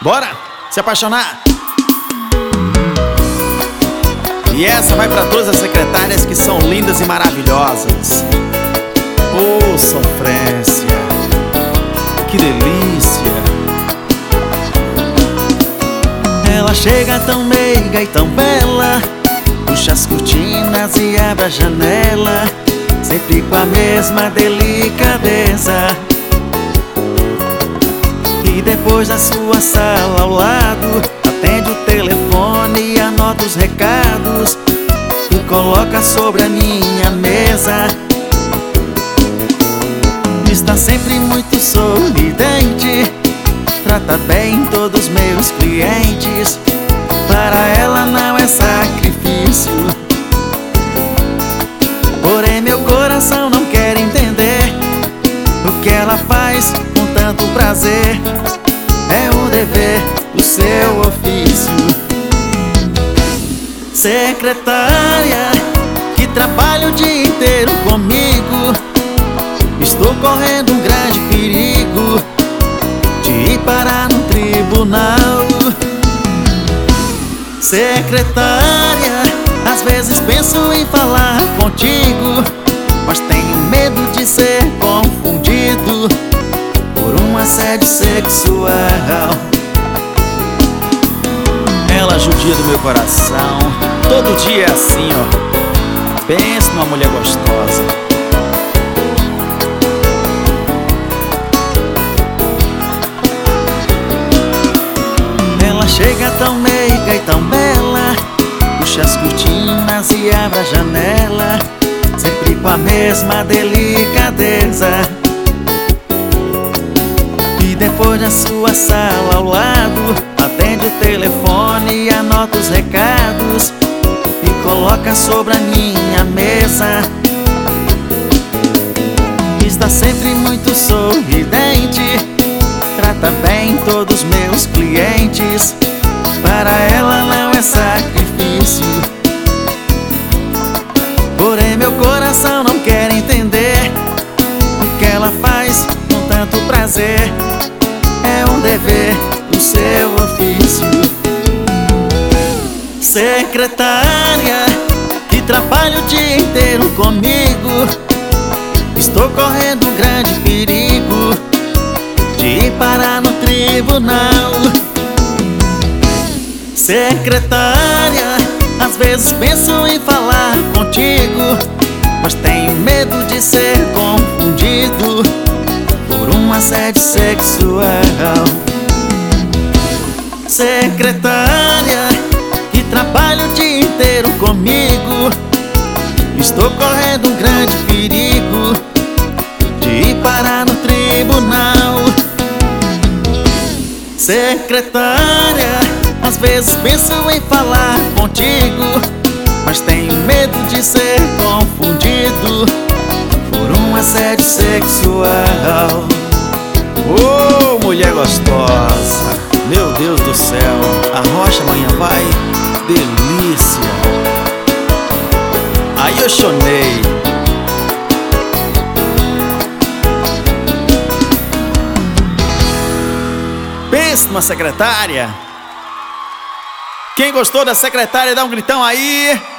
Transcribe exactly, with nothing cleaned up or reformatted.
Bora se apaixonar. E essa vai pra todas as secretárias que são lindas e maravilhosas. Oh, sofrência, que delícia. Ela chega tão meiga e tão bela, puxa as cortinas e abre a janela, sempre com a mesma delicadeza. E depois da sua sala ao lado, atende o telefone e anota os recados e coloca sobre a minha mesa. Está sempre muito sorridente, trata bem todos os meus clientes. Para ela não é sacrifício, porém meu coração não quer entender o que ela faz com tanto prazer. É um dever, o seu ofício. Secretária, que trabalha o dia inteiro comigo, estou correndo um grande perigo de ir parar no tribunal. Secretária, às vezes penso em falar contigo, mas tenho medo de ser confundido por um assédio sexual. Ela judia do meu coração, todo dia é assim, ó. Penso numa mulher gostosa. Ela chega tão meiga e tão bela, puxa as cortinas e abre a janela, sempre com a mesma delicadeza. E depois da sua sala ao lado, atende o telefone e anota os recados e coloca sobre a minha mesa. Está sempre muito sorridente, trata bem todos os meus clientes. Para ela não é sacrifício, porém meu coração não quer entender o que ela faz com tanto prazer. É um dever, o seu ofício. Secretária, que trabalha o dia inteiro comigo, estou correndo um grande perigo de ir parar no tribunal. Secretária, às vezes penso em falar contigo, mas tenho medo de ser confundido por um assédio sexual. Secretária, que trabalha o dia inteiro comigo, estou correndo um grande perigo de ir parar no tribunal. Secretária, às vezes penso em falar contigo, mas tenho medo de ser confundido por um assédio sexual. Oh, mulher gostosa, meu Deus do céu, a rocha amanhã vai, delícia. Aí eu chonei. Pensa numa secretária. Quem gostou da secretária, dá um gritão aí.